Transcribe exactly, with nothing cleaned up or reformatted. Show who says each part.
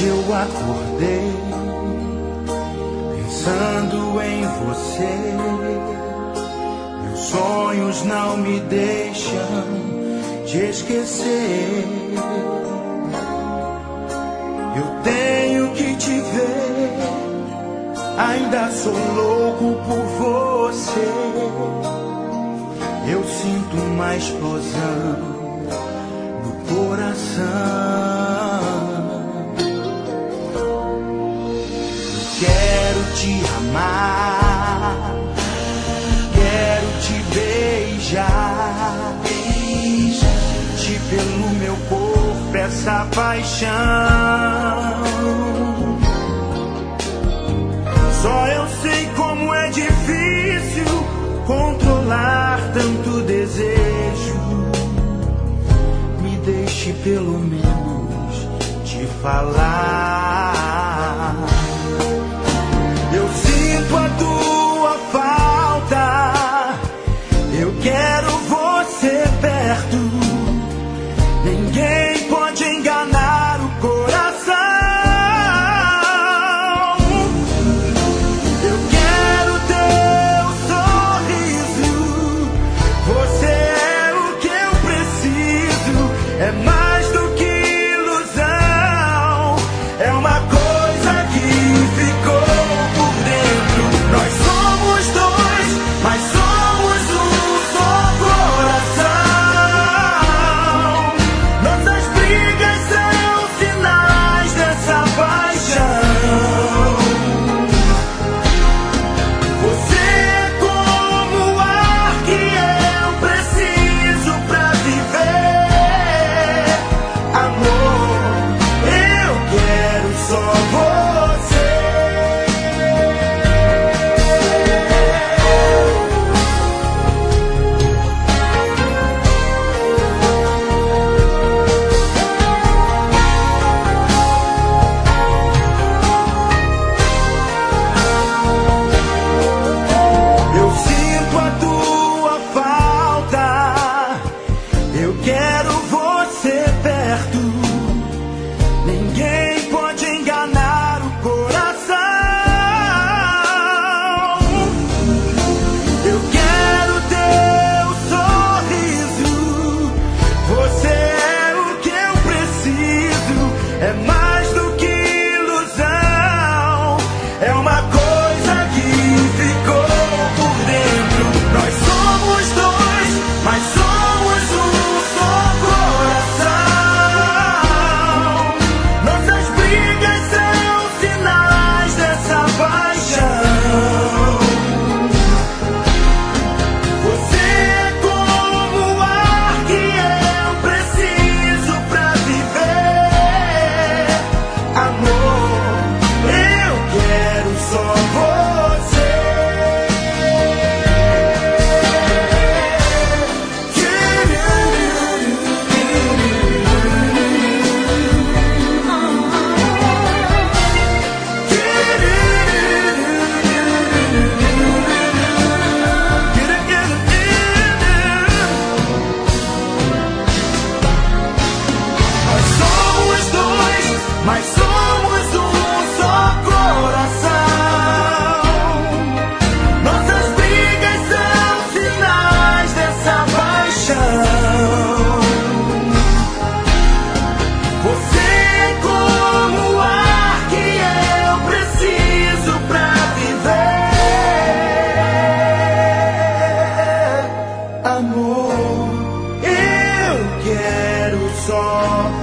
Speaker 1: Hoje eu acordei pensando em você. Meus sonhos não me deixam te esquecer. Eu tenho que te ver, ainda sou louco por você. Eu sinto uma explosão no coração. Quero te amar, quero te beijar, sentir pelo meu corpo essa paixão. Só eu sei como é difícil controlar tanto desejo. Me deixe pelo menos te falar. Eu sinto a tua falta, eu quero você perto. Ninguém pode enganar o coração. Eu quero teu sorriso, você é o que eu preciso. É mais do que ilusão, é uma coisa que ficou. Nós somos dois, mas somos um só coração. Nossas brigas são sinais dessa paixão. Você é como o ar que eu preciso pra viver. Amor, eu quero só você. Eu quero você perto. Ninguém pode enganar o coração. Eu quero teu sorriso, você é o que eu preciso. É mais do que ilusão, é uma coisa que ficou por dentro. Nós somos dois, mas somos um. Mas somos um só coração. Nossas brigas são sinais dessa paixão. Você é como o ar que eu preciso pra viver. Amor, eu quero só